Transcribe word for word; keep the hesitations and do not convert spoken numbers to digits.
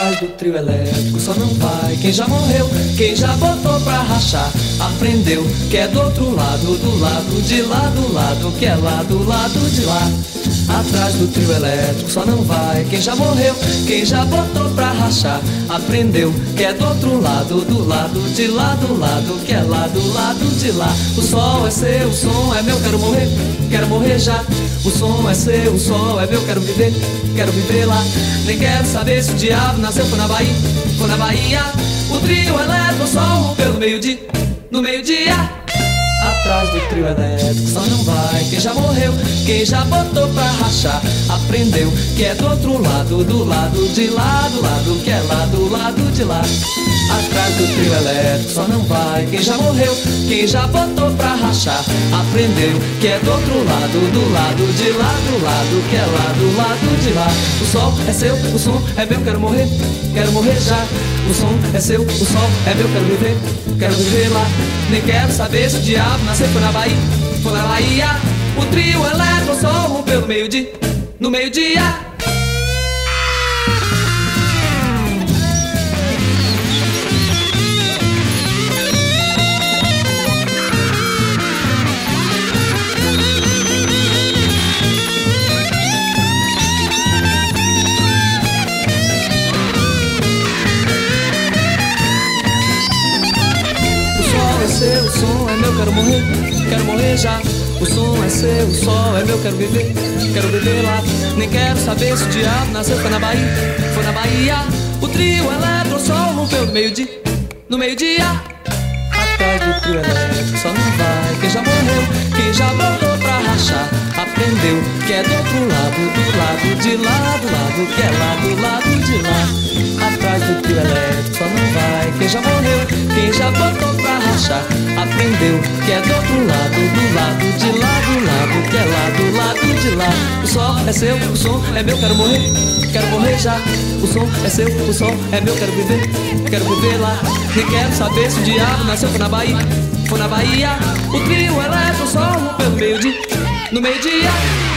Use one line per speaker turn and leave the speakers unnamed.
Atrás do trio elétrico só não vai quem já morreu, quem já botou pra rachar. Aprendeu que é do outro lado, do lado de lá, do lado que é lá, do lado de lá. Atrás do trio elétrico só não vai quem já morreu, quem já botou pra rachar. Aprendeu que é do outro lado, do lado de lá, do lado que é lá, do lado de lá. O sol é seu, o som é meu, quero morrer, quero morrer já. O som é seu, o sol é meu, quero viver, quero viver lá. Nem quero saber se o diabo nasceu, foi na Bahia, foi na Bahia. O trio elétrico só rompeu no meio-dia, no meio-dia. Atrás do trio elétrico só não vai quem já morreu, quem já botou pra rachar. Aprendeu que é do outro lado, do lado de lá, do lado que é lá, do lado de lá. Atrás do trio elétrico só não vai quem já morreu, quem já botou pra rachar. Aprendeu que é do outro lado, do lado de lá, do lado que é lá, do lado de lá. O sol é seu, o som é meu, quero morrer, quero morrer já. O som é seu, o sol é meu, quero viver, quero viver lá. Nem quero saber se o diabo nasceu, foi na Bahia, foi na Bahia. O trio elétrico só rompeu no meio-dia, no meio-dia. O som é meu, quero morrer, quero morrer já. O som é seu, o sol é meu, quero viver, quero viver lá. Nem quero saber se o diabo nasceu, foi na Bahia, foi na Bahia. O trio elétrico só rompeu no meio-dia, no meio-dia. Atrás do trio elétrico só não vai quem já morreu, quem já botou pra rachar. Aprendeu que é do outro lado, do lado de lá, do lado que é lá, do lado de lá. Atrás do trio elétrico só não vai quem já morreu, quem já botou pra rachar. Aprendeu que é do outro lado, do lado de lá, do lado que é lá, do lado de lá. O sol é seu, o som é meu, quero morrer, quero morrer já. O som é seu, o som é meu, quero viver, quero viver lá. Nem quero saber se o diabo nasceu, foi na Bahia, foi na Bahia. O trio elétrico só rompeu no meio-dia, no meio-dia.